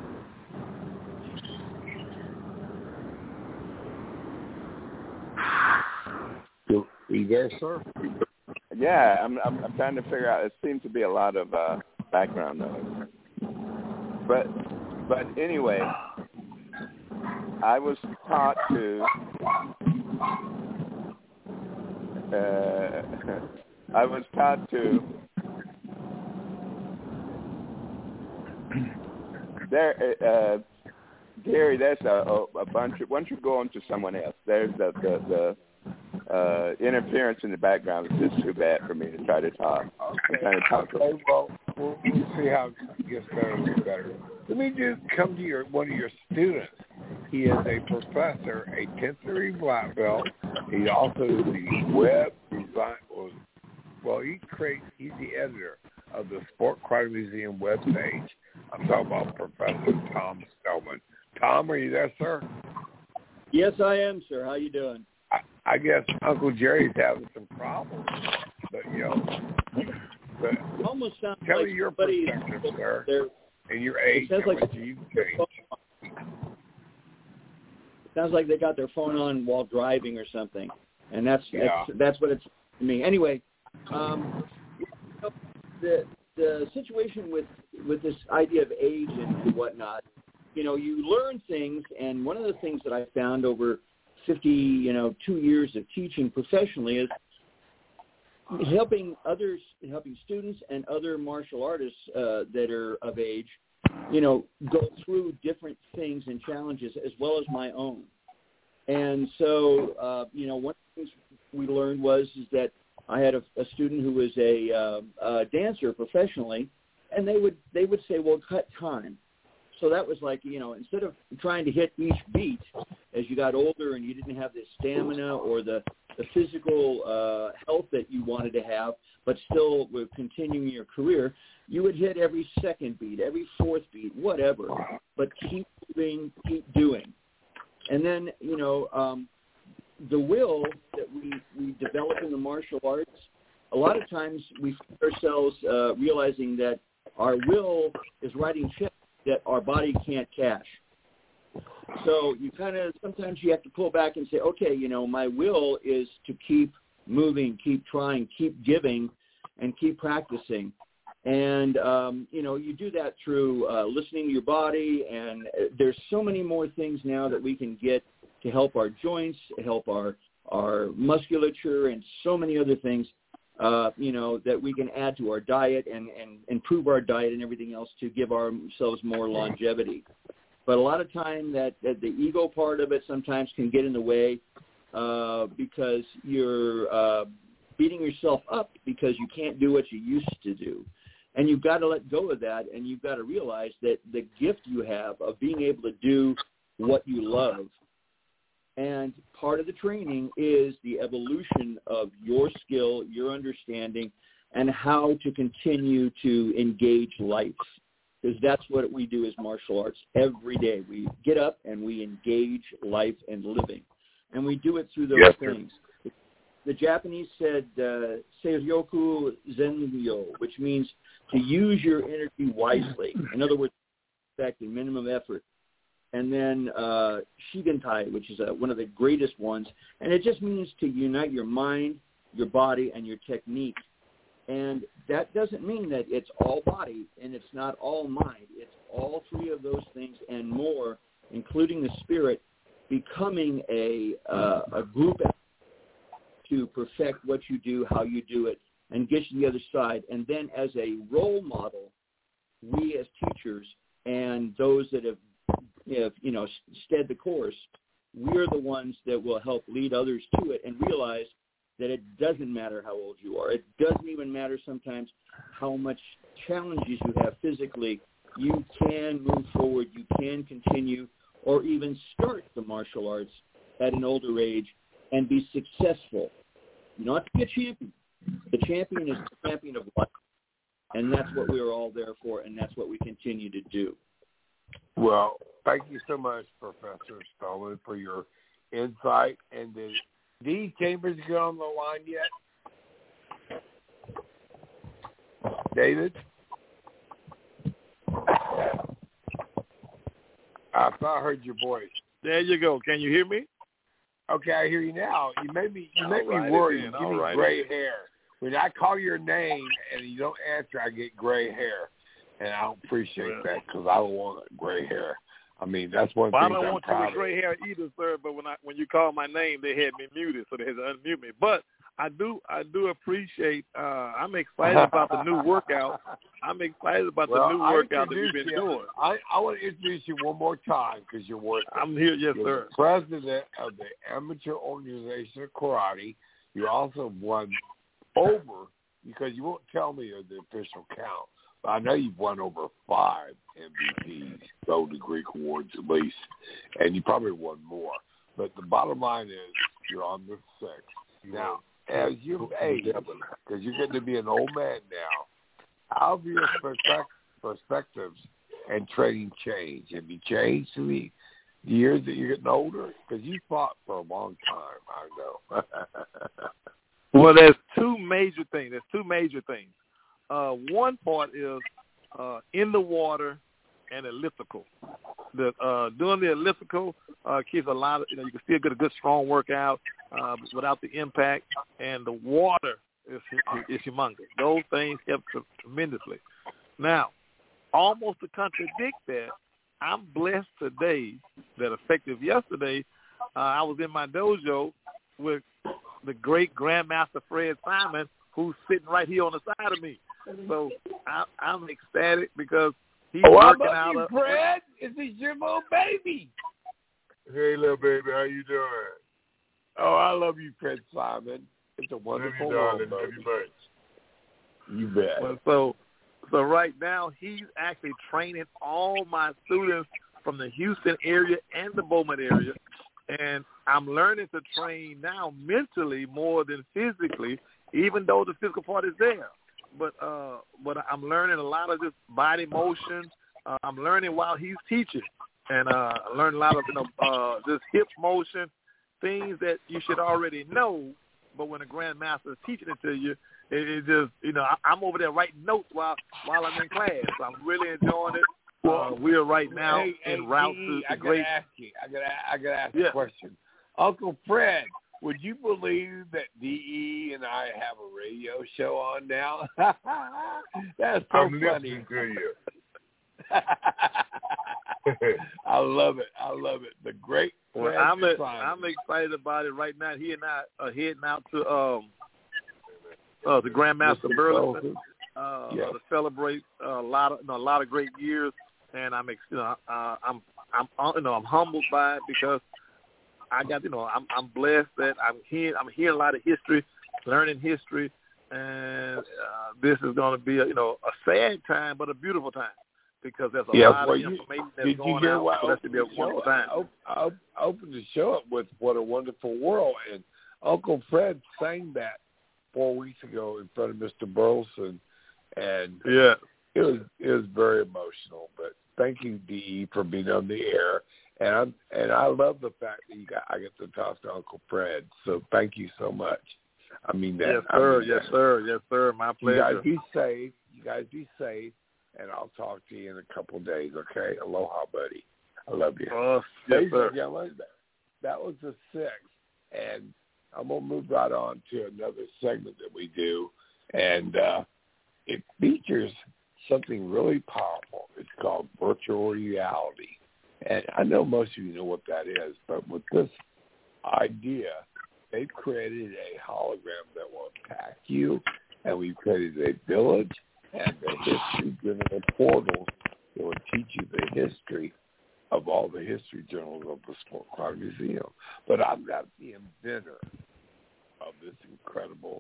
Are you there, sir? yeah. I'm I'm, I'm trying to figure out. It seems to be a lot of uh, background noise. But but anyway, I was taught to. Uh, I was taught to there, uh, Gary. There's a, a bunch of. Once you go on to someone else, there's the the, the uh, interference in the background. It's just too bad for me to try to talk. Okay. I'm trying to talk. Okay, well, we'll, we'll see how it gets better and better. Let me just come to your one of your students. He is a professor, a tenth degree black belt. He also is the web design. Well, he creates. He's the editor of the Sport Karate Museum webpage. I'm talking about Professor Tom Spellman. Tom, are you there, sir? Yes, I am, sir. How you doing? I, I guess Uncle Jerry's having some problems, but you know. But Almost sounds tell like me your somebody perspective, sir, there. and your age. It sounds How like much you've changed. sounds like they got their phone on while driving or something, and that's Yeah. that's, that's what it's to me. Anyway, um, the the situation with with this idea of age and whatnot, you know, you learn things, and one of the things that I found over fifty, you know, two years of teaching professionally is helping others, helping students and other martial artists uh, that are of age, you know, go through different things and challenges as well as my own. And so, uh, you know, one of the things we learned was is that I had a, a student who was a, uh, a dancer professionally, and they would they would say, well, cut time. So that was like, you know, instead of trying to hit each beat as you got older and you didn't have the stamina or the, the physical uh, health that you wanted to have, but still were continuing your career, you would hit every second beat, every fourth beat, whatever, but keep moving, keep doing. And then, you know, um, the will that we, we develop in the martial arts, a lot of times we find ourselves uh, realizing that our will is writing checks that our body can't cash. So you kind of, sometimes you have to pull back and say, okay, you know, my will is to keep moving, keep trying, keep giving, and keep practicing. And, um, you know, you do that through uh, listening to your body, and there's so many more things now that we can get to help our joints, help our, our musculature, and so many other things. Uh, you know, that we can add to our diet and, and improve our diet and everything else to give ourselves more longevity. But a lot of time that, that the ego part of it sometimes can get in the way uh, because you're uh, beating yourself up because you can't do what you used to do. And you've got to let go of that, and you've got to realize that the gift you have of being able to do what you love. And part of the training is the evolution of your skill, your understanding, and how to continue to engage life. Because that's what we do as martial arts every day. We get up and we engage life and living. And we do it through those yes, things. Sir. The Japanese said, uh, Seiryoku Zenryo, which means to use your energy wisely. In other words, effect and minimum effort. And then uh, Shigentai, which is uh, one of the greatest ones. And it just means to unite your mind, your body, and your technique. And that doesn't mean that it's all body and it's not all mind. It's all three of those things and more, including the spirit, becoming a, uh, a group to perfect what you do, how you do it, and get you to the other side. And then as a role model, we as teachers and those that have if, you know, stead the course, we're the ones that will help lead others to it and realize that it doesn't matter how old you are. It doesn't even matter sometimes how much challenges you have physically. You can move forward. You can continue or even start the martial arts at an older age and be successful. Not to be a champion. The champion is the champion of life. And that's what we're all there for, and that's what we continue to do. Well, thank you so much, Professor Stallman, for your insight. And did Dean Chambers get on the line yet? David? I thought I heard your voice. There you go. Can you hear me? Okay, I hear you now. You made me you make me right worried. Again. You give me right gray again. hair. When I call your name and you don't answer, I get gray hair. And I don't appreciate yeah. that because I don't want gray hair. I mean, that's one well, thing I don't I'm want proud you with gray hair either, sir. But when I when you call my name, they had me muted, so they had to unmute me. But I do I do appreciate. Uh, I'm excited about the new workout. I'm excited about well, the new workout that you've been you. doing. I, I want to introduce you one more time because you're worth it. I'm here, yes, you're sir. The president of the Amateur Organization of Karate. You also won over because you won't tell me the official count. I know you've won over five M V Ps, Golden Greek Awards at least, and you probably won more. But the bottom line is you're on the six. Now, as you've aged, because you're getting to be an old man now, how have your perspectives and training changed? Have you changed in the years that you're getting older? Because you fought for a long time, I know. Well, there's two major things. There's two major things. Uh, one part is uh, in the water and elliptical. The uh, doing the elliptical uh, keeps a lot of, you know, you can still get a good strong workout uh, without the impact, and the water is, is humongous. Those things help tremendously. Now, almost to contradict that, I'm blessed today that effective yesterday, uh, I was in my dojo with the great Grandmaster Fred Simon, who's sitting right here on the side of me. So I, I'm ecstatic because he's oh, working I love out. You, Fred, is this your little baby? Hey, little baby, how you doing? Oh, I love you, Fred Simon. It's a wonderful world, baby. You bet. Well, so, so right now he's actually training all my students from the Houston area and the Beaumont area, and I'm learning to train now mentally more than physically, even though the physical part is there. But uh, but I'm learning a lot of just body motion. Uh, I'm learning while he's teaching, and uh, I learned a lot of you know uh, just hip motion, things that you should already know. But when a grandmaster is teaching it to you, it, it just you know I, I'm over there writing notes while while I'm in class. So I'm really enjoying it. Uh, we're right now hey, en hey, route D E, to the I great. gotta ask you. I gotta I gotta ask yeah. a question. Uncle Fred, would you believe that D E and I have a radio show on now? That's so I'm funny. listening to you. I love it. I love it. The great. Well, I'm a, I'm excited about it right now. He and I are heading out to um uh, the Grandmaster Burleson uh, yes. to celebrate uh, a lot of you know, a lot of great years, and I'm ex- you know uh, I'm I'm you know I'm humbled by it because I got you know I'm I'm blessed that I'm hearing I'm hearing a lot of history, learning history, and uh, this is going to be a, you know a sad time but a beautiful time. Because there's a yeah, lot well, of you, information that's did going you hear out, what so that should be a wonderful time. I opened the show up with What a Wonderful World, and Uncle Fred sang that four weeks ago in front of Mister Burleson, and yeah, it was it was very emotional. But thank you, D E, for being on the air, and I'm, and I love the fact that you got I get to talk to Uncle Fred. So thank you so much. I mean that. Yes, sir. I mean yes, that. sir. Yes, sir. My pleasure. You guys be safe. You guys be safe. And I'll talk to you in a couple of days, okay? Aloha, buddy. I love you. Uh, yes, Ladies sir. and gentlemen, that was the sixth. And I'm going to move right on to another segment that we do. And uh, it features something really powerful. It's called virtual reality. And I know most of you know what that is, but with this idea, they've created a hologram that will attack you, and we've created a village and the history-driven portals that will teach you the history of all the history journals of the Sport Cloud Museum. But I've got the inventor of this incredible,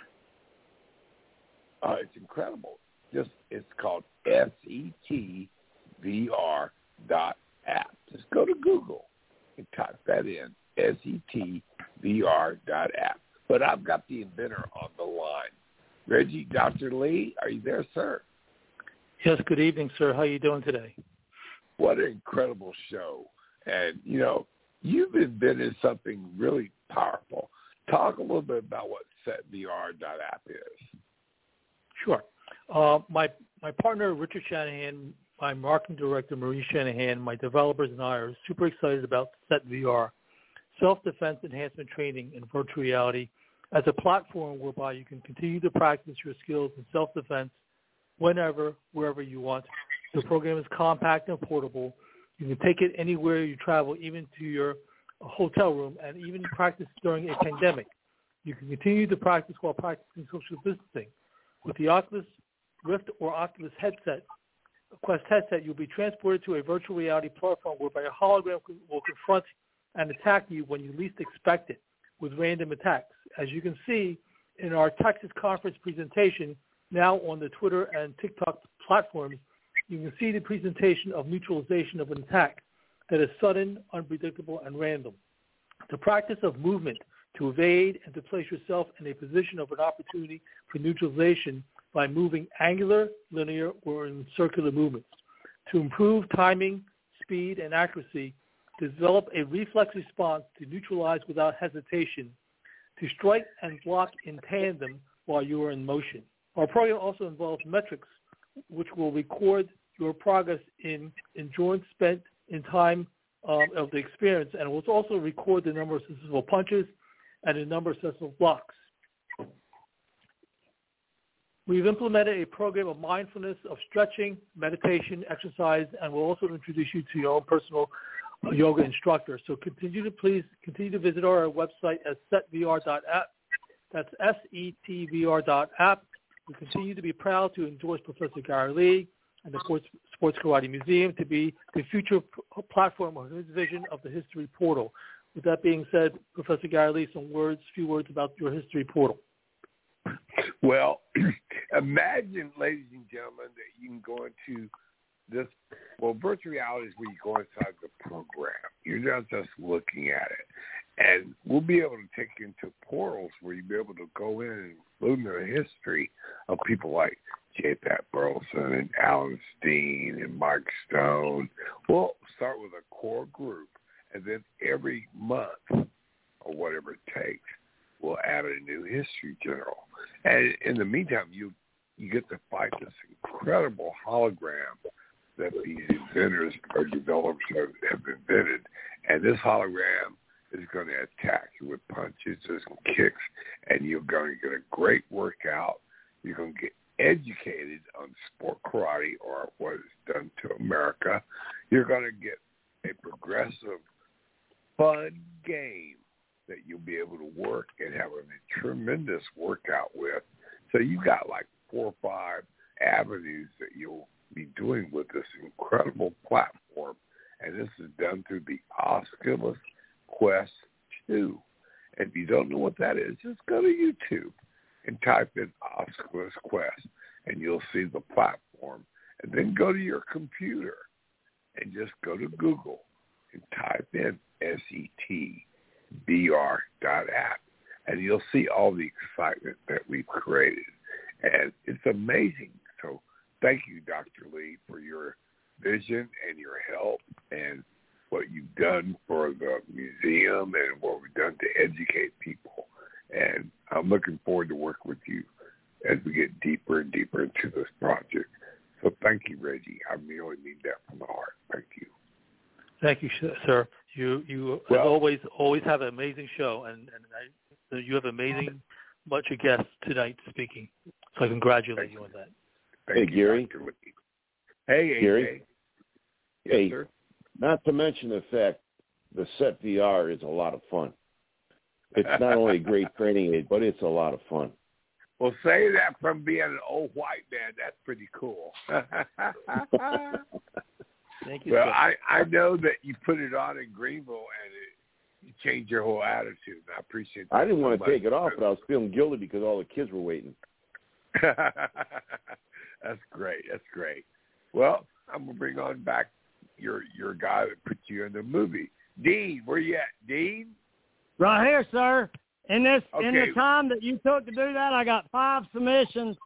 uh, it's incredible. Just It's called S E T V R dot app. Just go to Google and type that in, S E T V R dot app. But I've got the inventor on the line. Reggie, Doctor Lee, are you there, sir? Yes, good evening, sir. How are you doing today? What an incredible show. And, you know, you've invented something really powerful. Talk a little bit about what set V R dot app is. Sure. Uh, my my partner, Richard Shanahan, my marketing director, Marie Shanahan, my developers and I are super excited about Set V R, self-defense enhancement training in virtual reality, as a platform whereby you can continue to practice your skills in self-defense whenever, wherever you want. The program is compact and portable. You can take it anywhere you travel, even to your hotel room, and even practice during a pandemic. You can continue to practice while practicing social distancing. With the Oculus Rift or Oculus headset, Quest headset, you'll be transported to a virtual reality platform whereby a hologram will confront and attack you when you least expect it with random attacks. As you can see in our Texas conference presentation, now on the Twitter and TikTok platforms, you can see the presentation of neutralization of an attack that is sudden, unpredictable, and random. The practice of movement to evade and to place yourself in a position of an opportunity for neutralization by moving angular, linear, or in circular movements. To improve timing, speed, and accuracy, develop a reflex response to neutralize without hesitation, to strike and block in tandem while you are in motion. Our program also involves metrics, which will record your progress in endurance spent in time um, of the experience, and it will also record the number of successful punches and the number of successful blocks. We've implemented a program of mindfulness, of stretching, meditation, exercise, and we'll also introduce you to your own personal yoga instructor. So continue to please continue to visit our website at set v r dot app. That's S E T V R dot app. We continue to be proud to endorse Professor Gary Lee and the Sports, Sports Karate Museum to be the future p- platform of his vision of the History Portal. With that being said, Professor Gary Lee, some words, few words about your History Portal. Well, imagine, ladies and gentlemen, that you can go into this, well, virtual reality is where you go inside the program. You're not just looking at it. And we'll be able to take you into portals where you'll be able to go in and learn the history of people like J. Pat Burleson and Alan Steen and Mike Stone. We'll start with a core group, and then every month or whatever it takes, we'll add a new history general. And in the meantime, you you get to fight this incredible hologram that these inventors or developers have, have invented. And this hologram is going to attack you with punches and kicks, and you're going to get a great workout. You're going to get educated on sport karate, or what is done to America. You're going to get a progressive, fun game that you'll be able to work and have a tremendous workout with. So you've got like four or five avenues that you'll be doing with this incredible platform. And this is done through the Oculus Quest two. And if you don't know what that is, just go to YouTube and type in Oculus Quest, and you'll see the platform. And then go to your computer and just go to Google and type in S E T V R dot app, and you'll see all the excitement that we've created. And it's amazing. So thank you, Doctor Lee, for your vision and your help and what you've done for the museum and what we've done to educate people. And I'm looking forward to work with you as we get deeper and deeper into this project. So thank you, Reggie. I really mean that from the heart. Thank you. Thank you, sir. You, you well, as always, always have an amazing show, and, and I, you have amazing bunch of guests tonight speaking. So I congratulate you on that. Thank hey, you, Gary. Hey, Gary. Yes, hey, sir. Not to mention the fact the Set V R is a lot of fun. It's not only a great training aid, but it's a lot of fun. Well, say that from being an old white man. That's pretty cool. Thank you. Well, sir. I, I know that you put it on in Greenville and it, you changed your whole attitude. I appreciate that. I didn't so want to much. take it off, but I was feeling guilty because all the kids were waiting. That's great. That's great. Well, I'm gonna bring on back your your guy that put you in the movie, Dean. Where you at, Dean? Right here, sir. In this, Okay. in the time that you took to do that, I got five submissions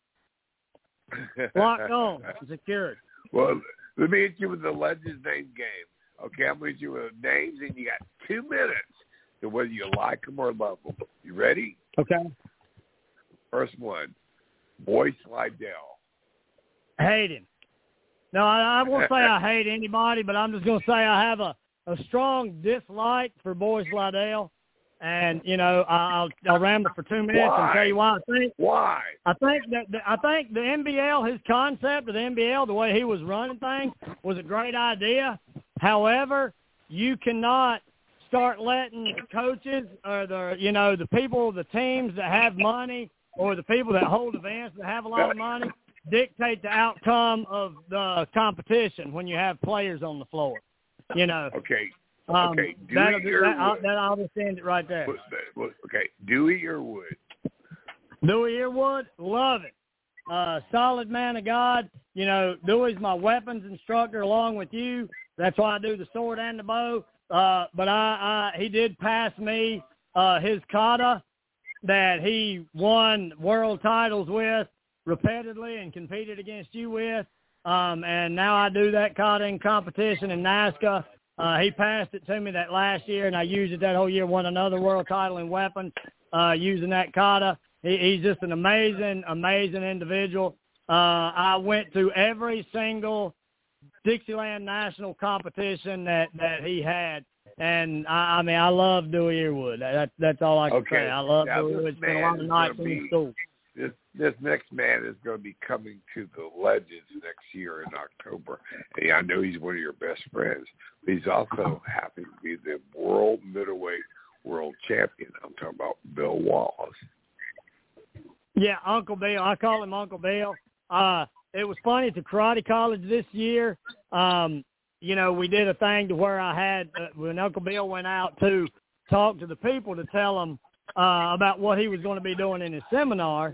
locked on, secured. Well, let me hit you with the Legends name game. Okay, I'm going to hit you with names, and you got two minutes to whether you like them or love them. You ready? Okay. First one, Boyce Lydell. Hate him. No, I, I won't say I hate anybody, but I'm just going to say I have a, a strong dislike for Boyce Lydell. And, you know, I'll, I'll ramble for two minutes Why? and tell you why I think. Why? I think that the, I think the N B L, his concept of the N B L, the way he was running things, was a great idea. However, you cannot start letting the coaches or the, you know, the people, the teams that have money or the people that hold events that have a lot of money dictate the outcome of the competition when you have players on the floor. You know. Okay. Um, okay. that, Dewey or that, I'll, Wood? that I'll just end it right there. Okay. Dewey or Wood? Dewey Earwood, love it. Uh, solid man of God. You know, Dewey's my weapons instructor along with you. That's why I do the sword and the bow. Uh, but I, I, he did pass me uh, his kata that he won world titles with repeatedly and competed against you with. Um, and now I do that kata in competition in NASCA. Uh, he passed it to me that last year, and I used it that whole year, won another world title in weapons uh, using that kata. He, he's just an amazing, amazing individual. Uh, I went to every single Dixieland National competition that, that he had. And, I, I mean, I love Dewey Earwood. That, that's all I can okay. say. I love now, Dewey Earwood. Spent a lot of nights in the school. This, this next man is going to be coming to the Legends next year in October. And I know he's one of your best friends. But he's also happy to be the world middleweight world champion. I'm talking about Bill Wallace. Yeah, Uncle Bill. I call him Uncle Bill. Uh, it was funny at the karate college this year. Um, you know, we did a thing to where I had, uh, when Uncle Bill went out to talk to the people to tell them uh, about what he was going to be doing in his seminar,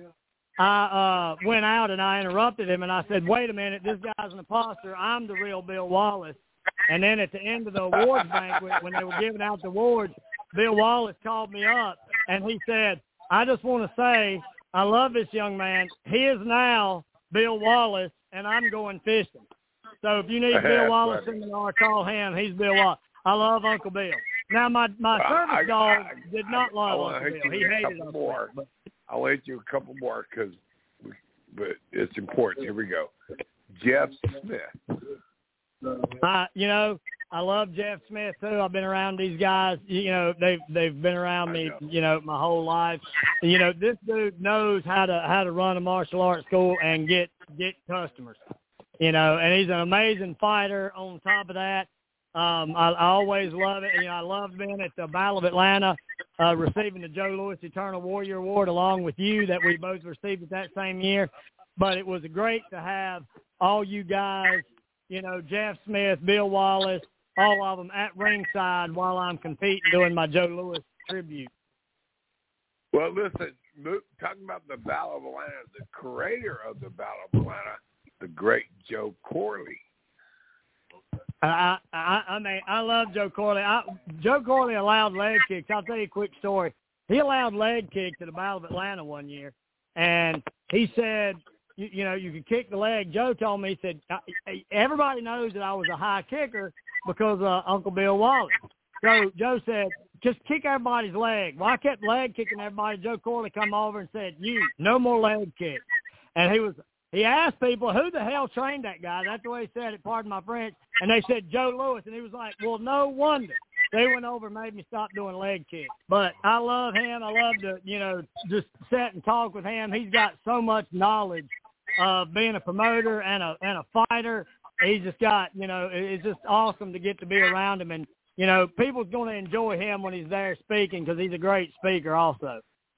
I uh, went out and I interrupted him and I said, wait a minute, this guy's an imposter. I'm the real Bill Wallace. And then at the end of the awards banquet, when they were giving out the awards, Bill Wallace called me up and he said, I just want to say, I love this young man. He is now Bill Wallace, and I'm going fishing. So if you need Bill Wallace seminar, call him. He's Bill Wallace. I love Uncle Bill. Now, my, my well, service I, dog I, did not I, love I Uncle Bill. He hated Uncle more. Bill. I'll hit you a couple more because but it's important. Here we go. Jeff Smith. Uh, you know, I love Jeff Smith too. I've been around these guys. You know, they've they've been around me. You know, my whole life. You know, this dude knows how to how to run a martial arts school and get get customers. You know, and he's an amazing fighter. On top of that, um, I, I always love it. You know, I loved being at the Battle of Atlanta, uh, receiving the Joe Louis Eternal Warrior Award along with you that we both received at that same year. But it was great to have all you guys. You know, Jeff Smith, Bill Wallace, all of them at ringside while I'm competing doing my Joe Louis tribute. Well, listen, talking about the Battle of Atlanta, the creator of the Battle of Atlanta, the great Joe Corley. I, I, I mean, I love Joe Corley. I, Joe Corley allowed leg kicks. I'll tell you a quick story. He allowed leg kicks at the Battle of Atlanta one year, and he said, You, you know, you could kick the leg. Joe told me, he said, everybody knows that I was a high kicker because of Uncle Bill Wallace. So Joe said, just kick everybody's leg. Well, I kept leg kicking everybody. Joe Corley come over and said, you, no more leg kicks. And he was, he asked people, who the hell trained that guy? That's the way he said it, pardon my French. And they said, Joe Louis. And he was like, well, no wonder. They went over and made me stop doing leg kicks. But I love him. I love to, you know, just sit and talk with him. He's got so much knowledge of being a promoter and a and a fighter. He's just got, you know, it's just awesome to get to be around him. And, you know, people's going to enjoy him when he's there speaking because he's a great speaker also.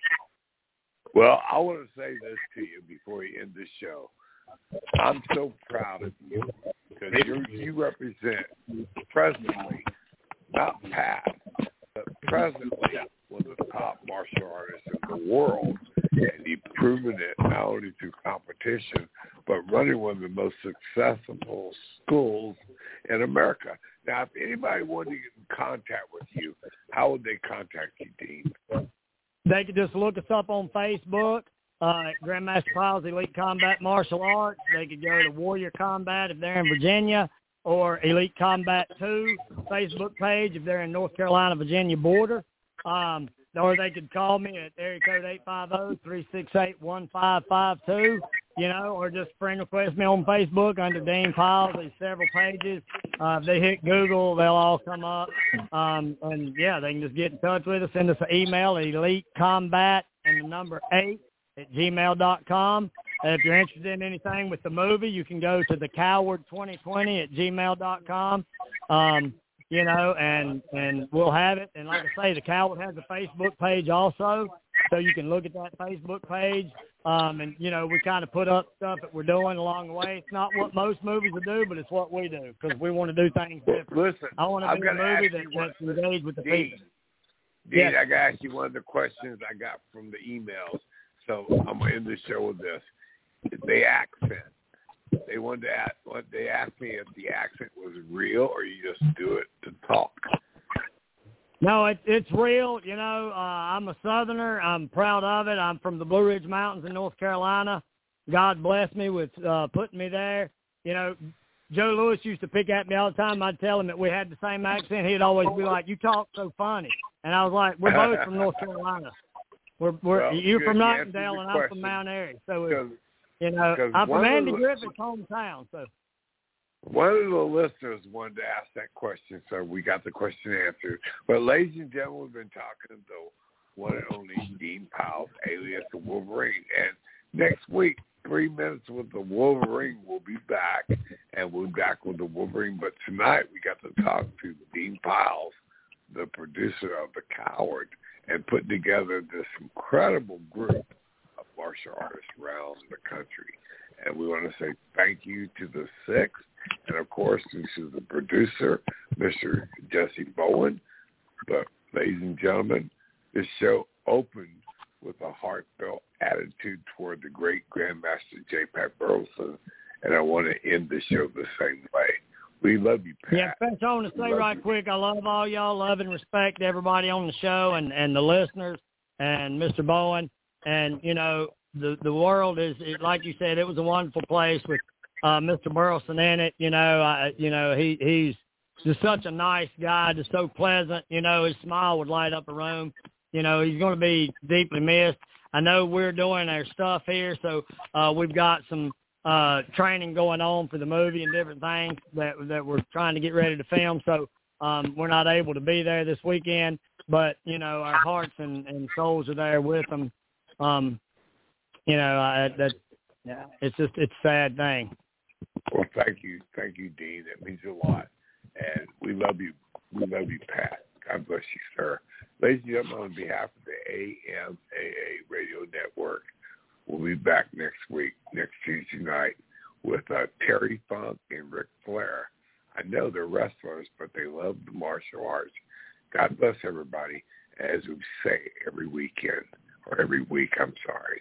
Well, I want to say this to you before you end this show. I'm so proud of you because you you represent presently, not past, but presently one of the top martial artists in the world. And you've proven it not only through competition, but running one of the most successful schools in America. Now, if anybody wanted to get in contact with you, how would they contact you, Dean? They could just look us up on Facebook uh, at Grandmaster Pyle's Elite Combat Martial Arts. They could go to Warrior Combat if they're in Virginia, or Elite Combat two Facebook page if they're in North Carolina, Virginia border. Um, or they could call me at area code eight five zero, three six eight, one five five two, you know, or just friend request me on Facebook under Dean Pyles. There's several pages. Uh, if they hit Google, they'll all come up. Um, and, yeah, they can just get in touch with us. Send us an email at Elite Combat and the number eight at gmail dot com. And if you're interested in anything with the movie, you can go to the coward twenty twenty at gmail dot com. Um, you know, and, and we'll have it. And like I say, the Coward has a Facebook page also, so you can look at that Facebook page. Um, and, you know, we kind of put up stuff that we're doing along the way. It's not what most movies will do, but it's what we do because we want to do things different. Listen, I want to be a movie that, that's engaged with the Dean, people. Dean, Yes. I got to ask you one of the questions I got from the emails. So I'm going to end the show with this. The accent. They wanted to ask, they asked me if the accent was real or you just do it to talk. No, it, it's real. You know, uh, I'm a Southerner. I'm proud of it. I'm from the Blue Ridge Mountains in North Carolina. God bless me with uh, putting me there. You know, Joe Louis used to pick at me all the time. I'd tell him that we had the same accent. He'd always be like, "You talk so funny," and I was like, "We're both from North Carolina. We're, we're well, you're good. from You Nightingale and I'm question. from Mount Airy." So because, You know, Because I'm one from of Andy the- Griffith's hometown, so. One of the listeners wanted to ask that question, so we got the question answered. But, ladies and gentlemen, we've been talking to one and only Dean Powell, alias the Wolverine. And next week, Three Minutes with the Wolverine will be back, and we'll be back with the Wolverine. But tonight, we got to talk to Dean Powell, the producer of The Coward, and put together this incredible group of martial artists around the country. And we want to say thank you to the Six. And, of course, this is the producer, Mister Jesse Bowen. But, ladies and gentlemen, this show opened with a heartfelt attitude toward the great Grandmaster J. Pat Burleson, and I want to end the show the same way. We love you, Pat. Yeah, Pat, I want to say right you. quick, I love all y'all, love and respect everybody on the show and, and the listeners and Mister Bowen. And, you know, the, the world is, it, like you said, it was a wonderful place with Uh, Mister Burleson in it, you know, I, you know, he, he's just such a nice guy, just so pleasant, you know, his smile would light up a room. You know, he's going to be deeply missed. I know we're doing our stuff here, so uh, we've got some uh, training going on for the movie and different things that that we're trying to get ready to film, so um, we're not able to be there this weekend, but, you know, our hearts and, and souls are there with them. Um, you know, I, that, yeah, it's just, it's a sad thing. Well, thank you. Thank you, Dean. That means a lot. And we love you. We love you, Pat. God bless you, sir. Ladies and gentlemen, on behalf of the A M A A Radio Network, we'll be back next week, next Tuesday night, with uh, Terry Funk and Ric Flair. I know they're wrestlers, but they love the martial arts. God bless everybody, as we say every weekend, or every week, I'm sorry.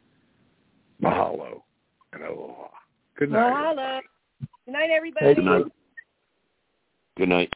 Mahalo and aloha. Good night. Mahalo. Good night, everybody. Good night. Good night.